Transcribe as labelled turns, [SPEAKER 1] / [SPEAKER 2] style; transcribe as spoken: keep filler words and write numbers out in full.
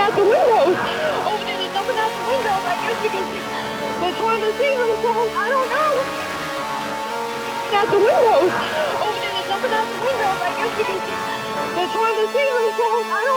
[SPEAKER 1] out the windows. Over there, they're jumping out the windows. I guess you can see. They're trying to see themselves. I don't know. Out the windows. Over there, they're jumping out the windows. I guess you can see. They're trying to see themselves. I don't